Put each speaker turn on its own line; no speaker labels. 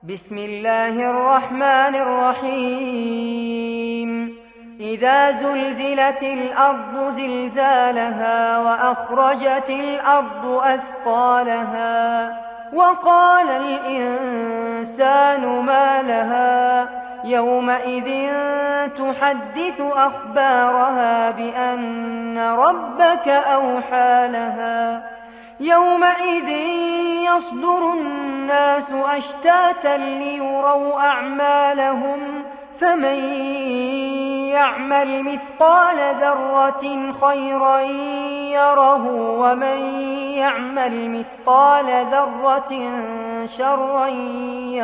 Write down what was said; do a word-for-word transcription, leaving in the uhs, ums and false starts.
بسم الله الرحمن الرحيم إذا زلزلت الأرض زلزالها وأخرجت الأرض أثقالها وقال الإنسان ما لها يومئذ تحدث أخبارها بأن ربك أوحى لها يومئذ يصدر الناس أشتاتا ليروا أعمالهم فمن يعمل مثقال ذرة خيرا يره ومن يعمل مثقال ذرة شرا